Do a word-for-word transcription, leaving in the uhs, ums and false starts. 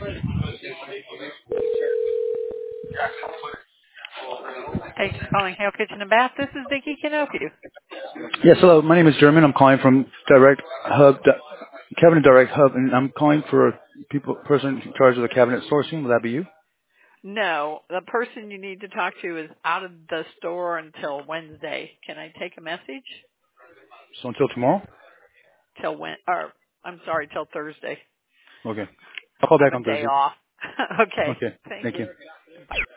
Thanks for calling Hale Kitchen and Bath. This is Vicki. Can I help you? Yes, hello. My name is German. I'm calling from Direct Hub, Cabinet Direct Hub, and I'm calling for a people person in charge of the cabinet sourcing. Will that be you? No, the person you need to talk to is out of the store until Wednesday. Can I take a message? So until tomorrow? Till when? Or I'm sorry, till Thursday. Okay. I'll call back I'm a on day Thursday. off. Okay. Okay. Thank Thank you. you. Bye.